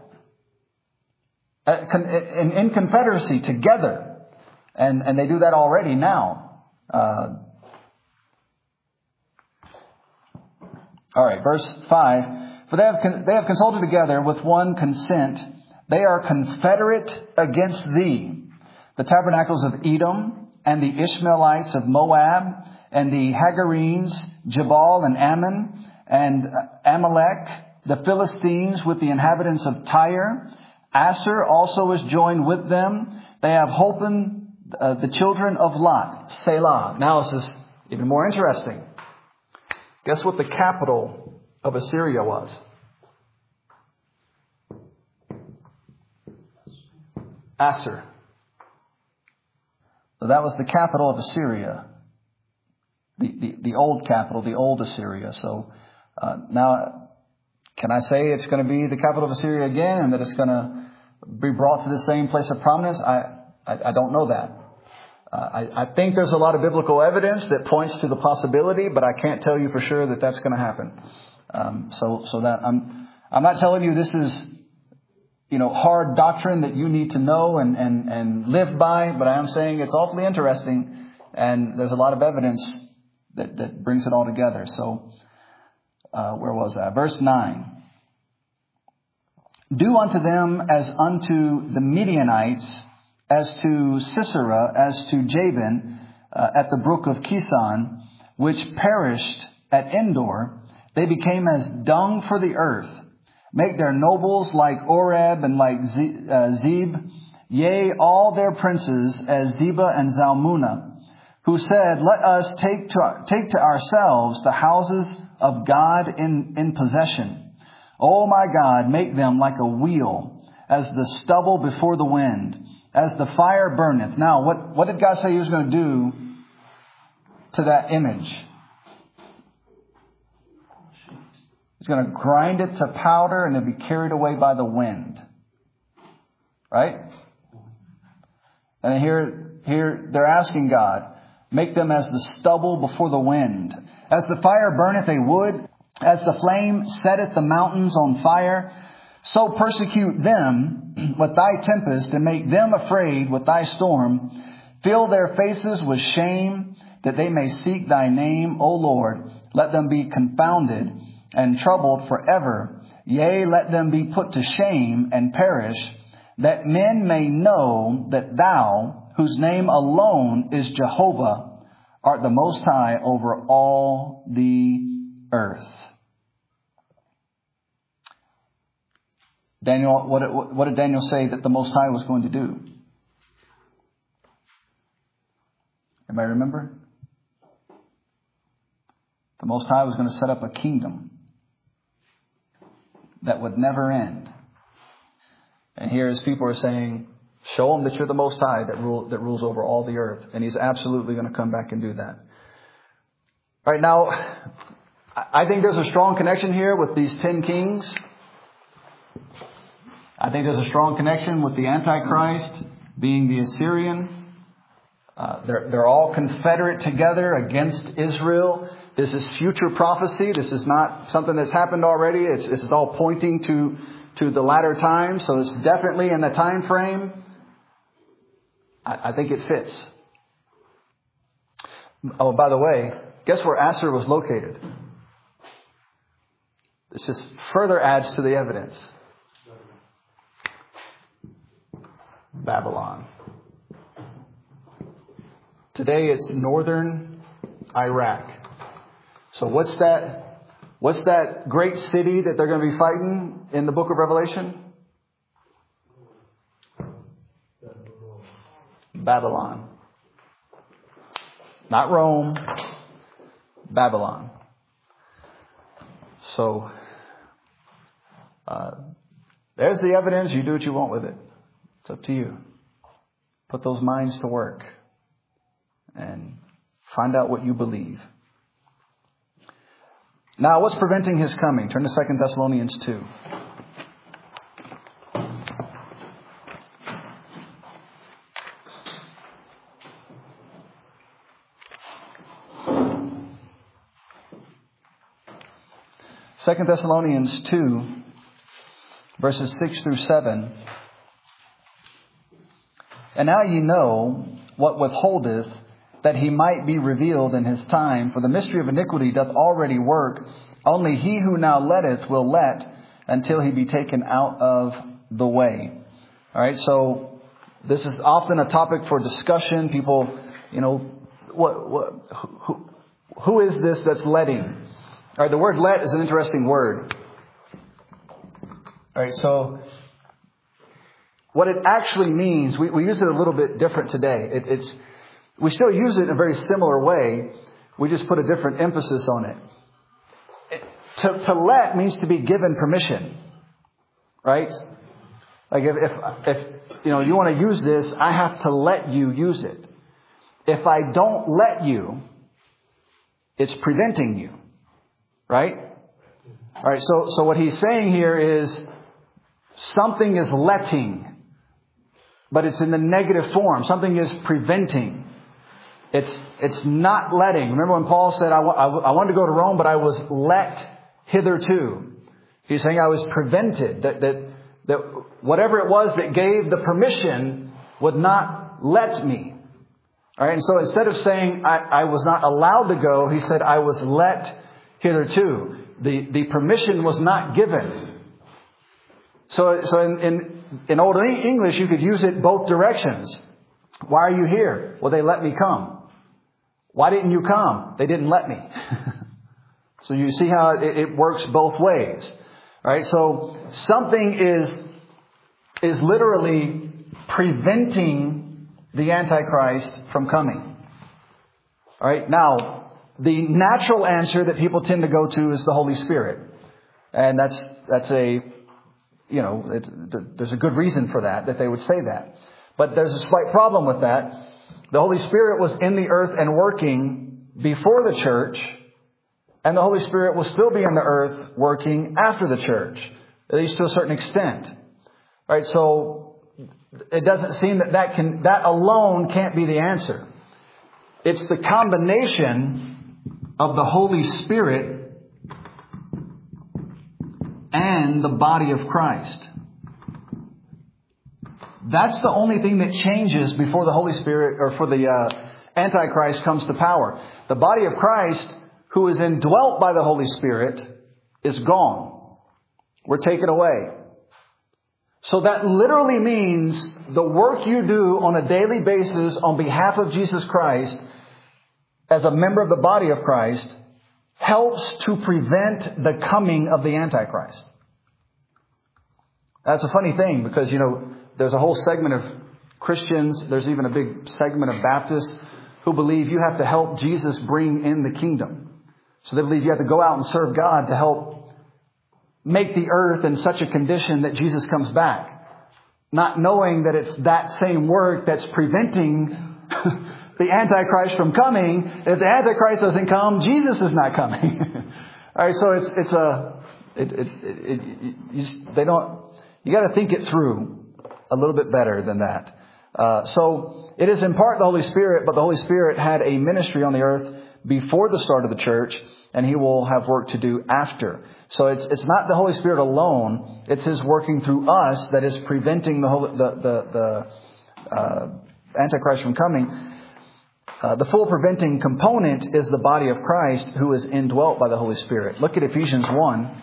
In, in confederacy together, and and they do that already now. Uh, all right, verse five. For they have con- they have consulted together with one consent. They are confederate against thee, the tabernacles of Edom, and the Ishmaelites of Moab, and the Hagarenes, Jabal and Ammon, and Amalek, the Philistines with the inhabitants of Tyre. Asher also is joined with them. They have holpen uh, the children of Lot. Selah. Now this is even more interesting. Guess what the capital of Assyria was? Assur. So that was the capital of Assyria. The, the, the old capital, the old Assyria. So uh, now, can I say it's going to be the capital of Assyria again and that it's going to be brought to the same place of prominence? I, I, I don't know that. Uh, I, I think there's a lot of biblical evidence that points to the possibility, but I can't tell you for sure that that's going to happen. Um, so, so that I'm, I'm not telling you this is, you know, hard doctrine that you need to know and, and, and live by, but I am saying it's awfully interesting, and there's a lot of evidence that, that brings it all together. So, uh, where was that? Verse nine. Do unto them as unto the Midianites, as to Sisera, as to Jabin, uh, at the brook of Kison, which perished at Endor. They became as dung for the earth. Make their nobles like Oreb and like Zeb, yea, all their princes as Zeba and Zalmunna, who said, let us take to, take to ourselves the houses of God in, in possession. O my God, make them like a wheel, as the stubble before the wind, as the fire burneth. Now, what, what did God say He was going to do to that image? He's going to grind it to powder and it'll be carried away by the wind. Right? And here, here they're asking God, make them as the stubble before the wind. As the fire burneth a wood, as the flame setteth the mountains on fire, so persecute them with thy tempest and make them afraid with thy storm. Fill their faces with shame that they may seek thy name, O Lord. Let them be confounded and troubled forever. Yea, let them be put to shame and perish, that men may know that thou, whose name alone is Jehovah, art the Most High over all the earth. Daniel, what, what did Daniel say that the Most High was going to do? Anybody remember? The Most High was going to set up a kingdom that would never end. And here his people are saying, show them that you're the Most High that, rule, that rules over all the earth. And He's absolutely going to come back and do that. All right, now, I think there's a strong connection here with these ten kings. I think there's a strong connection with the Antichrist being the Assyrian. Uh, they're, they're all confederate together against Israel. This is future prophecy. This is not something that's happened already. It's, this is all pointing to, to the latter times. So it's definitely in the time frame. I, I think it fits. Oh, by the way, guess where Assur was located? This just further adds to the evidence. Babylon. Today it's northern Iraq. So what's that? What's that great city that they're going to be fighting in the book of Revelation? Babylon. Not Rome. Babylon. So uh, there's the evidence. You do what you want with it. It's up to you. Put those minds to work and find out what you believe. Now, what's preventing His coming? Turn to Second Thessalonians two. Second Thessalonians two, verses six through seven. And now ye know what withholdeth, that He might be revealed in His time. For the mystery of iniquity doth already work. Only he who now letteth will let, until He be taken out of the way. All right, so this is often a topic for discussion. People, you know, what, what, who, who is this that's letting? All right, the word let is an interesting word. All right, so what it actually means, we, we use it a little bit different today. It, it's we still use it in a very similar way. We just put a different emphasis on it. To, to let means to be given permission. Right? Like if, if, if, you know, you want to use this, I have to let you use it. If I don't let you, it's preventing you. Right? All right. So, so what he's saying here is something is letting, but it's in the negative form. Something is preventing. It's, it's not letting. Remember when Paul said, I, w- I wanted to go to Rome, but I was let hitherto. He's saying I was prevented. That, that, that whatever it was that gave the permission would not let me. All right. And so instead of saying I, I was not allowed to go, he said I was let hitherto. The, the permission was not given. So, so in, in, in Old English, you could use it both directions. Why are you here? Well, they let me come. Why didn't you come? They didn't let me. So you see how it, it works both ways. All right. So something is, is literally preventing the Antichrist from coming. All right. Now, the natural answer that people tend to go to is the Holy Spirit. And that's, that's a, you know, it's, there's a good reason for that, that they would say that. But there's a slight problem with that. The Holy Spirit was in the earth and working before the church, and the Holy Spirit will still be in the earth working after the church, at least to a certain extent. All right, so it doesn't seem that that can that alone can't be the answer. It's the combination of the Holy Spirit and the body of Christ. That's the only thing that changes before the Holy Spirit or for the uh, Antichrist comes to power. The body of Christ, who is indwelt by the Holy Spirit, is gone. We're taken away. So that literally means the work you do on a daily basis on behalf of Jesus Christ as a member of the body of Christ helps to prevent the coming of the Antichrist. That's a funny thing because, you know, there's a whole segment of Christians, there's even a big segment of Baptists who believe you have to help Jesus bring in the kingdom. So they believe you have to go out and serve God to help make the earth in such a condition that Jesus comes back. Not knowing that it's that same work that's preventing the Antichrist from coming. If the Antichrist doesn't come, Jesus is not coming. All right, so it's it's a it, it, it, it, you just, they don't. You got to think it through a little bit better than that. Uh, so it is in part the Holy Spirit, but the Holy Spirit had a ministry on the earth before the start of the church, and He will have work to do after. So it's it's not the Holy Spirit alone; it's His working through us that is preventing the Holy, the the, the uh, Antichrist from coming. Uh, the full preventing component is the body of Christ, who is indwelt by the Holy Spirit. Look at Ephesians one.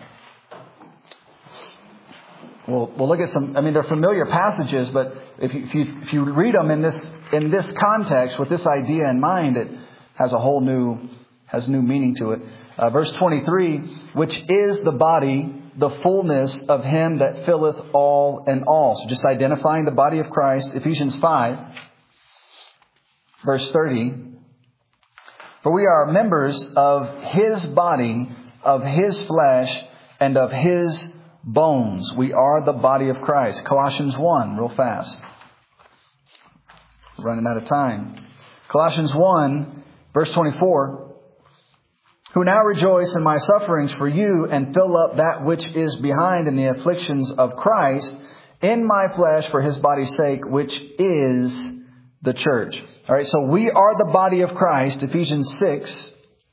We'll, we'll look at some, I mean, they're familiar passages, but if you, if you, if you read them in this, in this context with this idea in mind, it has a whole new, has new meaning to it. Uh, verse twenty-three, which is the body, the fullness of Him that filleth all in all. So just identifying the body of Christ. Ephesians five, verse thirty. For we are members of His body, of His flesh, and of His bones. We are the body of Christ. Colossians one, real fast. Running out of time. Colossians one, verse twenty-four. Who now rejoice in my sufferings for you and fill up that which is behind in the afflictions of Christ in my flesh for His body's sake, which is the church. All right, so we are the body of Christ. Ephesians six.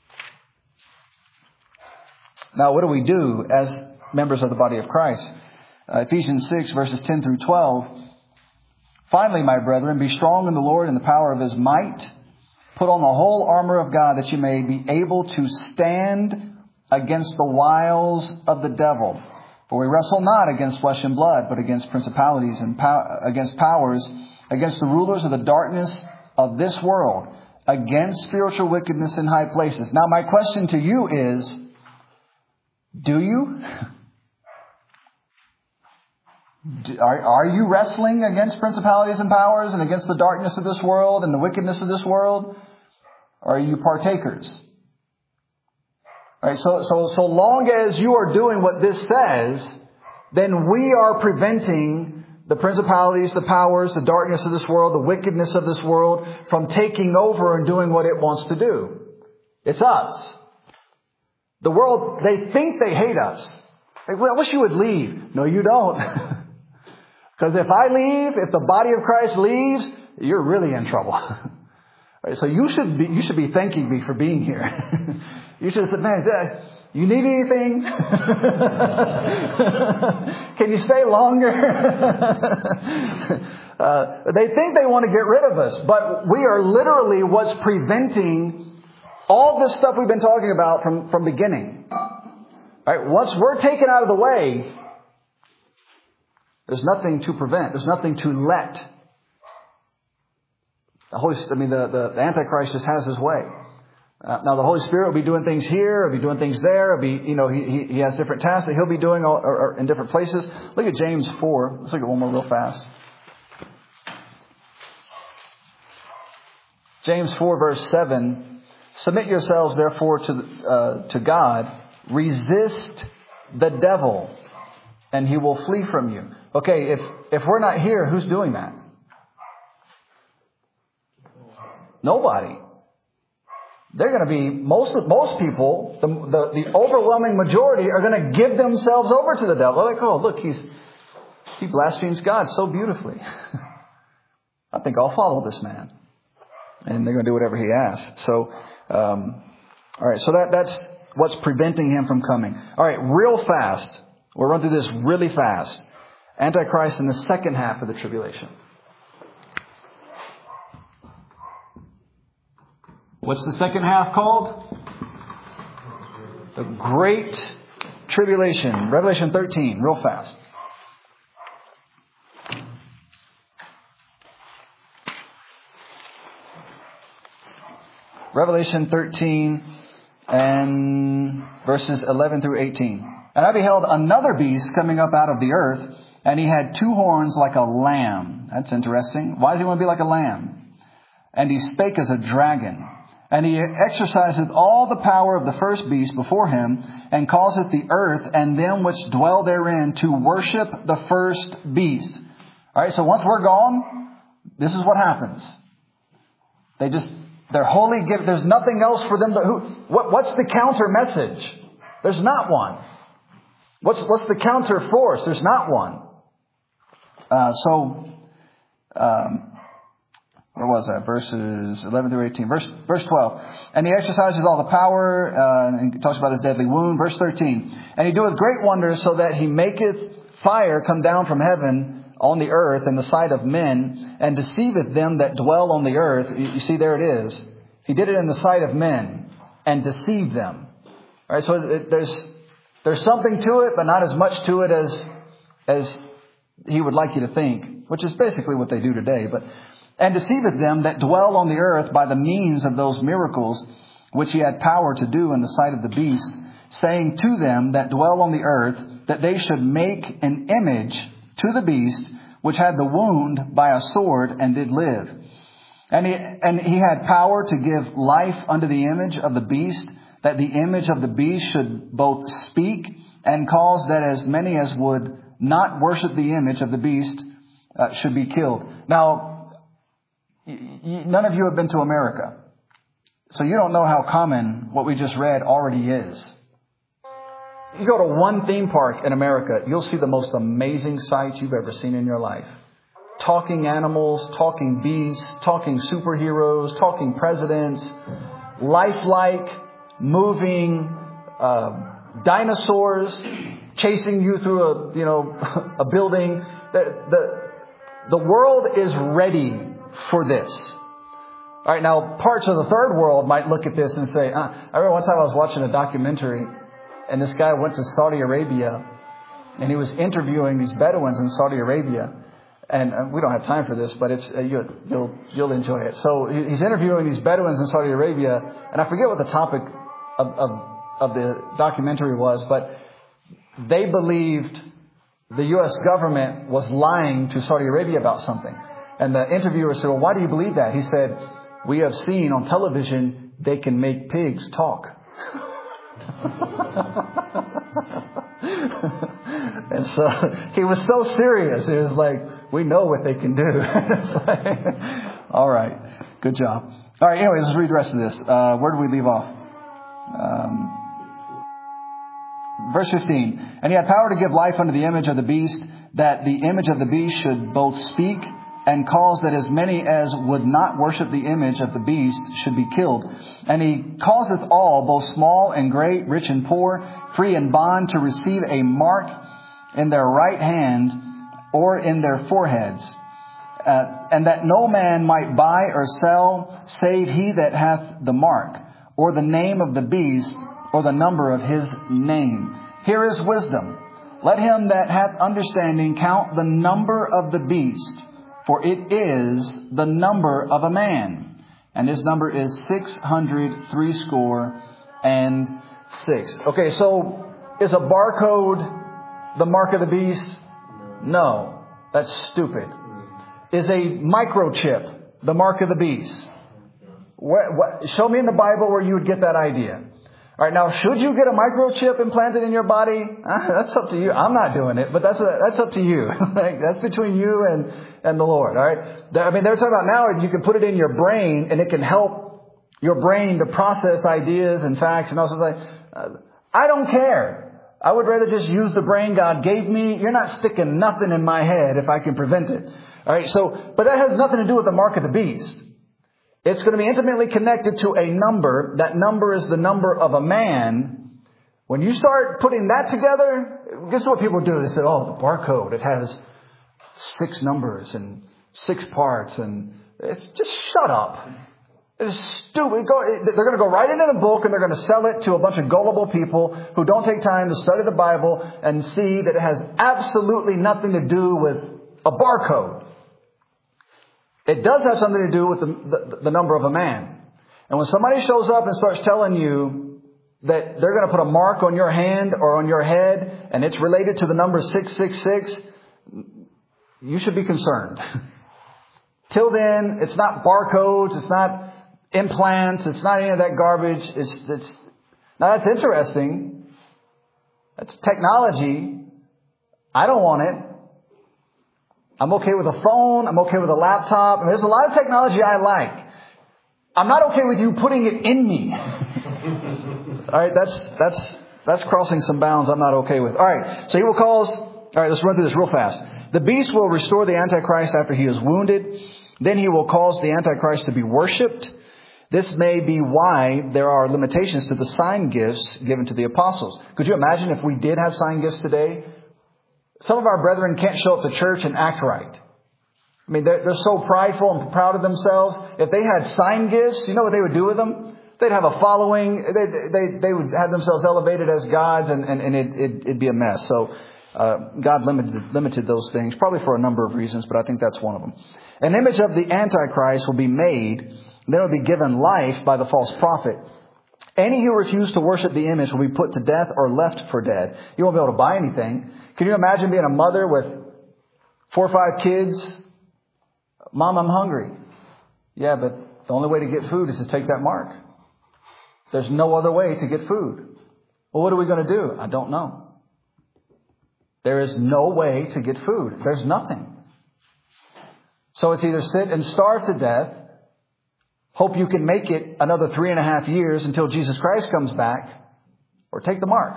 Now, what do we do as members of the body of Christ? Uh, Ephesians six, verses ten through twelve. Finally, my brethren, be strong in the Lord and the power of His might. Put on the whole armor of God that you may be able to stand against the wiles of the devil. For we wrestle not against flesh and blood, but against principalities and pow- against powers, against the rulers of the darkness of this world, against spiritual wickedness in high places. Now, my question to you is, do you? Are, are you wrestling against principalities and powers and against the darkness of this world and the wickedness of this world? Or are you partakers? Right? So, so, so long as you are doing what this says, then we are preventing the principalities, the powers, the darkness of this world, the wickedness of this world from taking over and doing what it wants to do. It's us. The world, they think they hate us. Like, well, I wish you would leave. No, you don't. Because if I leave, if the body of Christ leaves, you're really in trouble. Right, so you should be, you should be thanking me for being here. You should say, man, you need anything? Can you stay longer? uh, they think they want to get rid of us, but we are literally what's preventing all this stuff we've been talking about from, from beginning. Right? Once we're taken out of the way, there's nothing to prevent. There's nothing to let. The Holy, I mean, the, the, the Antichrist just has his way. Uh, now, the Holy Spirit will be doing things here, will be doing things there. Will be, you know, he, he he has different tasks that he'll be doing all, or, or in different places. Look at James four. Let's look at one more real fast. James four, verse seven. Submit yourselves, therefore, to uh, to God. Resist the devil, and he will flee from you. Okay, if if we're not here, who's doing that? Nobody. They're going to be, most most people, the, the, the overwhelming majority are going to give themselves over to the devil. They're like, oh, look, he's he blasphemes God so beautifully. I think I'll follow this man. And they're going to do whatever he asks. So, um, all right, so that that's what's preventing him from coming. All right, real fast. We'll run through this really fast. Antichrist in the second half of the tribulation. What's the second half called? The Great Tribulation. Revelation thirteen, real fast. Revelation thirteen and verses eleven through eighteen. And I beheld another beast coming up out of the earth, and he had two horns like a lamb. That's interesting. Why does he want to be like a lamb? And he spake as a dragon. And he exerciseth all the power of the first beast before him, and causeth the earth and them which dwell therein to worship the first beast. All right, so once we're gone, this is what happens. They just, they're wholly given. There's nothing else for them to, who, what, what's the counter message? There's not one. What's, what's the counter force? There's not one. Uh, so, um, Where was that? Verses eleven through eighteen. Verse, verse twelve. And he exercises all the power, uh, and he talks about his deadly wound. Verse thirteen. And he doeth great wonders, so that he maketh fire come down from heaven on the earth in the sight of men, and deceiveth them that dwell on the earth. You, you see, there it is. He did it in the sight of men, and deceived them. All right, so it, there's there's something to it, but not as much to it as as he would like you to think, which is basically what they do today. But and deceiveth them that dwell on the earth by the means of those miracles which he had power to do in the sight of the beast, saying to them that dwell on the earth that they should make an image to the beast which had the wound by a sword and did live. And he, and he had power to give life unto the image of the beast, that the image of the beast should both speak and cause that as many as would not worship the image of the beast uh, should be killed. Now, none of you have been to America, so you don't know how common what we just read already is. You go to one theme park in America, you'll see the most amazing sights you've ever seen in your life. Talking animals, talking beasts, talking superheroes, talking presidents, lifelike, moving, uh, dinosaurs chasing you through a, you know, a building. The, the, the world is ready for this. All right, now parts of the third world might look at this and say, uh, I remember one time I was watching a documentary, and this guy went to Saudi Arabia, and he was interviewing these Bedouins in Saudi Arabia. And uh, we don't have time for this, but it's uh, you'll, you'll you'll enjoy it. So he's interviewing these Bedouins in Saudi Arabia, and I forget what the topic of of, of the documentary was, but they believed the U S government was lying to Saudi Arabia about something. And the interviewer said, well, why do you believe that? He said, we have seen on television they can make pigs talk. And so he was so serious. It was like, we know what they can do. It's like, all right. Good job. All right. Anyways, let's read the rest of this. Uh, where do we leave off? Um, verse fifteen. And he had power to give life unto the image of the beast, that the image of the beast should both speak and cause that as many as would not worship the image of the beast should be killed. And he causeth all, both small and great, rich and poor, free and bond, to receive a mark in their right hand or in their foreheads, uh, and that no man might buy or sell save he that hath the mark, or the name of the beast, or the number of his name. Here is wisdom. Let him that hath understanding count the number of the beast, for it is the number of a man, and his number is six hundred threescore and six. Okay, so is a barcode the mark of the beast? No, that's stupid. Is a microchip the mark of the beast? What, what, show me in the Bible where you would get that idea. All right, now, should you get a microchip implanted in your body? Uh, that's up to you. I'm not doing it, but that's a, that's up to you. Like, that's between you and, and the Lord. All right. I mean, they're talking about now you can put it in your brain and it can help your brain to process ideas and facts and all sorts of things. Uh, I don't care. I would rather just use the brain God gave me. You're not sticking nothing in my head if I can prevent it. All right. So, but that has nothing to do with the mark of the beast. It's going to be intimately connected to a number. That number is the number of a man. When you start putting that together, guess what people do? They say, oh, the barcode, it has six numbers and six parts. And it's just shut up. It's stupid. They're going to go right into the book and they're going to sell it to a bunch of gullible people who don't take time to study the Bible and see that it has absolutely nothing to do with a barcode. It does have something to do with the, the, the number of a man. And when somebody shows up and starts telling you that they're going to put a mark on your hand or on your head and it's related to the number six six six, you should be concerned. Till then, it's not barcodes, it's not implants, it's not any of that garbage. It's, it's now that's interesting. That's technology. I don't want it. I'm okay with a phone. I'm okay with a laptop. And there's a lot of technology I like. I'm not okay with you putting it in me. All right, that's that's that's crossing some bounds I'm not okay with. All right, so he will cause... All right, let's run through this real fast. The beast will restore the Antichrist after he is wounded. Then he will cause the Antichrist to be worshipped. This may be why there are limitations to the sign gifts given to the apostles. Could you imagine if we did have sign gifts today? Some of our brethren can't show up to church and act right. I mean, they're, they're so prideful and proud of themselves. If they had sign gifts, you know what they would do with them? They'd have a following. They they, they would have themselves elevated as gods, and, and, and it, it, it'd be a mess. So uh, God limited, limited those things, probably for a number of reasons, but I think that's one of them. An image of the Antichrist will be made. Then will be given life by the false prophet. Any who refuse to worship the image will be put to death or left for dead. You won't be able to buy anything. Can you imagine being a mother with four or five kids? Mom, I'm hungry. Yeah, but the only way to get food is to take that mark. There's no other way to get food. Well, what are we going to do? I don't know. There is no way to get food. There's nothing. So it's either sit and starve to death, hope you can make it another three and a half years until Jesus Christ comes back, or take the mark.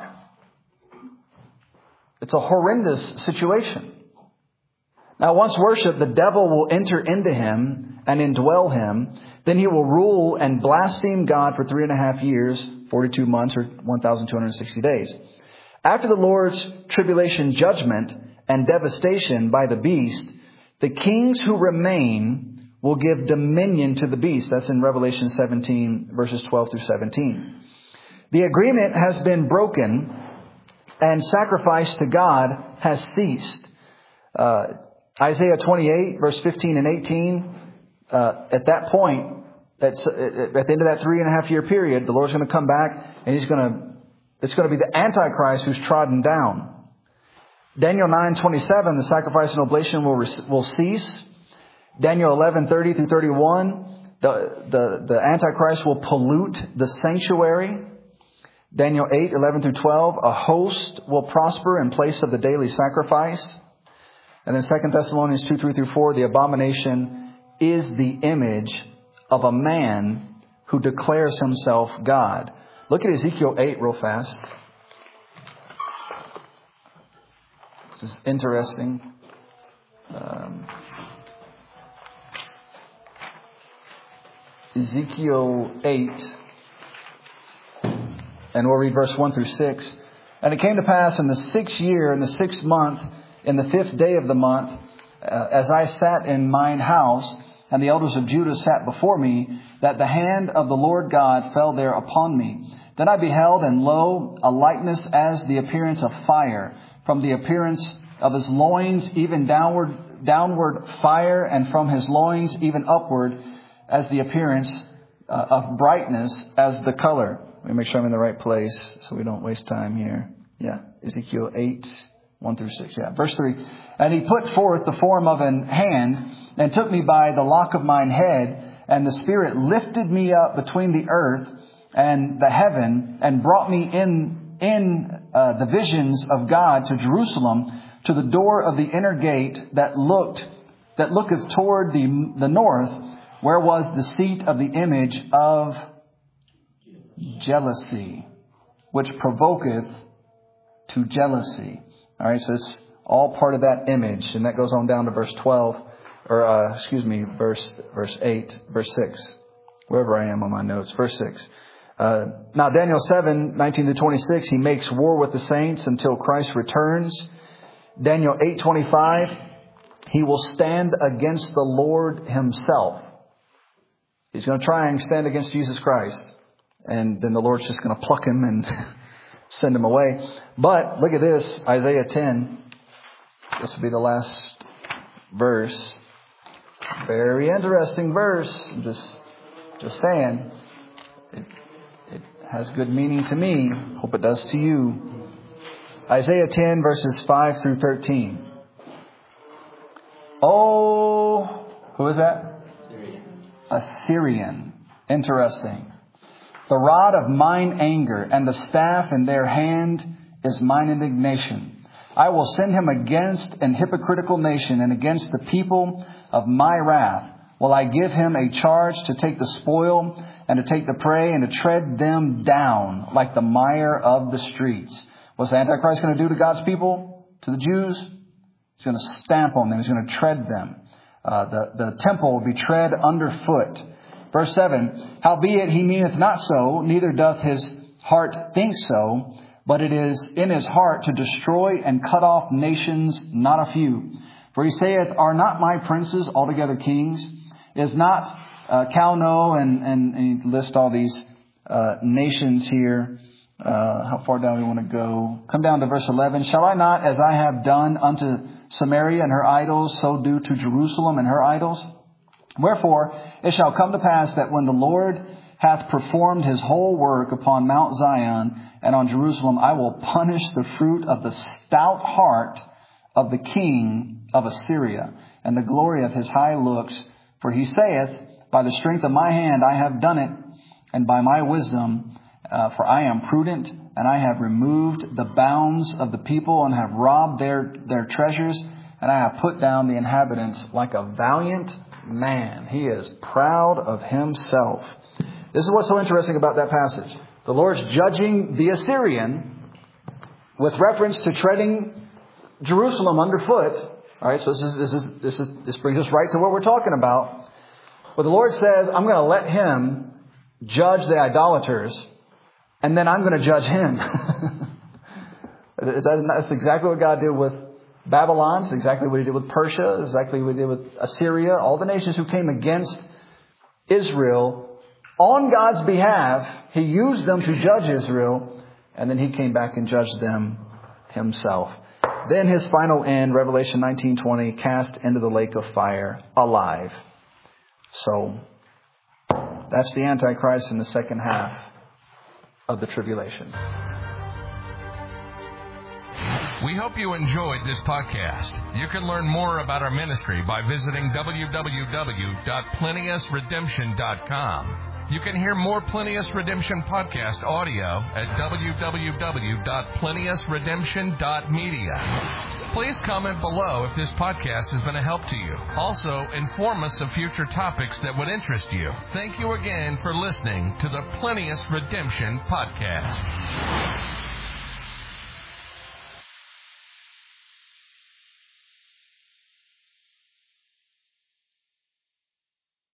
It's a horrendous situation. Now, once worshipped, the devil will enter into him and indwell him. Then he will rule and blaspheme God for three and a half years, forty-two months, or one thousand two hundred sixty days. After the Lord's tribulation judgment and devastation by the beast, the kings who remain will give dominion to the beast. That's in Revelation seventeen, verses twelve through seventeen. The agreement has been broken and sacrifice to God has ceased. Uh, Isaiah twenty-eight, verse fifteen and eighteen. Uh, at that point, at, at the end of that three and a half year period, the Lord's going to come back and he's going to, it's going to be the Antichrist who's trodden down. Daniel nine twenty-seven, the sacrifice and oblation will, will cease. Daniel eleven thirty through thirty-one, the, the, the Antichrist will pollute the sanctuary. Daniel eight, eleven through twelve, a host will prosper in place of the daily sacrifice. And then Second Thessalonians two, three through four, the abomination is the image of a man who declares himself God. Look at Ezekiel eight real fast. This is interesting. Um, Ezekiel eight, and we'll read verse one through six. And it came to pass in the sixth year, in the sixth month, in the fifth day of the month, uh, as I sat in mine house, and the elders of Judah sat before me, that the hand of the Lord God fell there upon me. Then I beheld, and lo, a likeness as the appearance of fire, from the appearance of his loins even downward, downward fire, and from his loins even upward, as the appearance uh, of brightness, as the color. Let me make sure I'm in the right place so we don't waste time here. Yeah, Ezekiel eight, one through six. Yeah, verse three. And he put forth the form of an hand, and took me by the lock of mine head, and the Spirit lifted me up between the earth and the heaven, and brought me in in uh, the visions of God to Jerusalem, to the door of the inner gate that looked that looketh toward the the north, where was the seat of the image of jealousy, which provoketh to jealousy. All right, so it's all part of that image, and that goes on down to verse twelve, or uh, excuse me, verse verse eight, verse six, wherever I am on my notes, verse six. Uh, now Daniel seven, nineteen to twenty-six, he makes war with the saints until Christ returns. Daniel eight, twenty-five, he will stand against the Lord himself. He's going to try and stand against Jesus Christ. And then the Lord's just going to pluck him and send him away. But look at this, Isaiah ten. This will be the last verse. Very interesting verse. I'm just, just saying. It, it has good meaning to me. Hope it does to you. Isaiah ten, verses five through thirteen. Oh, who is that? Assyrian. Interesting. The rod of mine anger and the staff in their hand is mine indignation. I will send him against an hypocritical nation, and against the people of my wrath will I give him a charge to take the spoil and to take the prey and to tread them down like the mire of the streets. What's the Antichrist going to do to God's people, to the Jews? He's going to stamp on them. He's going to tread them. Uh, the, the temple will be tread underfoot. Verse seven, howbeit he meaneth not so, neither doth his heart think so, but it is in his heart to destroy and cut off nations, not a few. For he saith, are not my princes altogether kings? Is not uh, Calno, and, and, and he lists all these uh, nations here. Uh, how far down we want to go? Come down to verse eleven. Shall I not, as I have done unto Samaria and her idols, so do to Jerusalem and her idols? Wherefore it shall come to pass that when the Lord hath performed his whole work upon Mount Zion and on Jerusalem, I will punish the fruit of the stout heart of the king of Assyria, and the glory of his high looks. For he saith, by the strength of my hand I have done it, and by my wisdom, uh, for I am prudent, and I have removed the bounds of the people, and have robbed their, their treasures, and I have put down the inhabitants like a valiant man. He is proud of himself. This is what's so interesting about that passage. The Lord's judging the Assyrian with reference to treading Jerusalem underfoot. All right, so this is this is this is this brings us right to what we're talking about. But the Lord says, I'm going to let him judge the idolaters, and then I'm going to judge him. That's exactly what God did with Babylon. It's exactly what he did with Persia. It's exactly what he did with Assyria. All the nations who came against Israel on God's behalf, he used them to judge Israel, and then he came back and judged them himself. Then his final end, Revelation nineteen twenty, cast into the lake of fire, alive. So that's the Antichrist in the second half of the tribulation. We hope you enjoyed this podcast. You can learn more about our ministry by visiting w w w dot plenteous redemption dot com. You can hear more Plinius Redemption podcast audio at w w w dot plinius redemption dot media. Please comment below if this podcast has been a help to you. Also, inform us of future topics that would interest you. Thank you again for listening to the Plinius Redemption Podcast.